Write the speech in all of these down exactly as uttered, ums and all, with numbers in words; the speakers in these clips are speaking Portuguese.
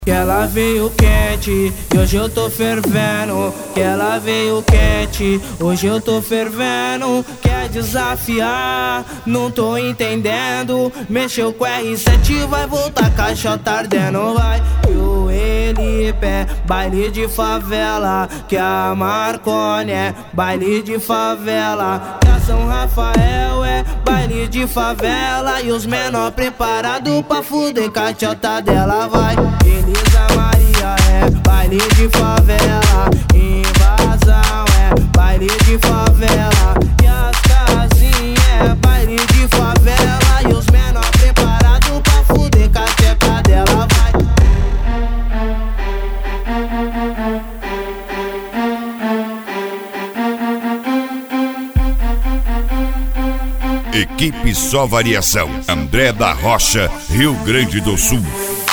Que ela veio quente e hoje eu tô fervendo. Que ela veio quente, hoje eu tô fervendo. Quer desafiar, não tô entendendo. Mexeu com R sete, vai voltar caixota ardendo. Vai que o Elipe é baile de favela, que a Marconi é baile de favela, que a São Rafael é baile de favela. E os menor preparado pra fuder caixota dela. Vai Elisa Maria é baile de favela, invasão é baile de favela, e as casinhas é baile de favela. E os menor preparado pra fuder com a tcheca dela. Vai Equipe Só Variação, André da Rocha, Rio Grande do Sul.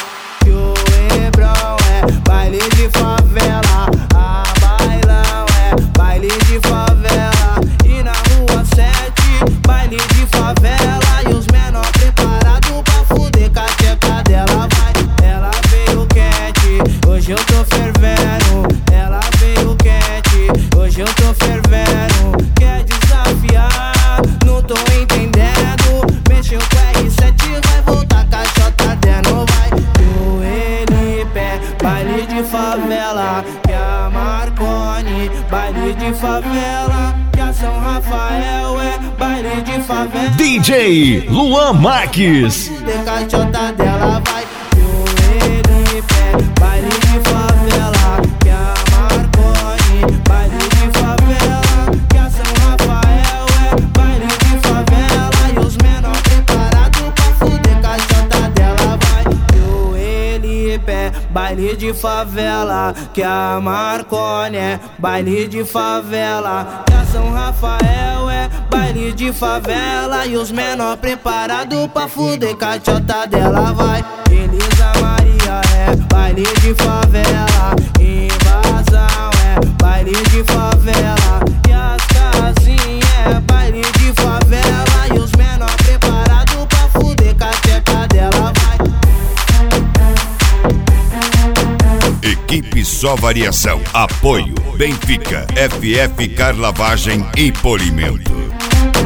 Baile de favela, a bailão é baile de favela. E na rua sete, baile de favela. E os menor preparado pra fuder com a tcheca dela. Vai, ela veio quente, hoje eu tô fervendo. Ela veio quente, hoje eu tô fervendo. Quer desafiar, não tô entendendo. Mexeu com R sete, vai voltar caixota dentro. Vai, o Elipe é baile de favela, que a Marconi baile de favela, que a São Rafael é baile de favela. D J Luan Marques. De caixota dela. Vai o Elipe é baile de favela, que a Marconi baile de favela, que a São Rafael é baile de favela. E os menor preparado pra fuder caixota dela. Vai o Elipe é baile de favela, que a Marconi é baile de favela, que a São Rafael é baile de favela. E os menor preparado pra fuder caixota dela. Vai Elisa Maria é baile de favela, invasão é baile de favela, e as casinhas é baile de favela. E os menor preparado pra fuder com a tcheca dela. Vai Equipe Só Variação, apoio Benfica, F F Car Lavagem e Polimento.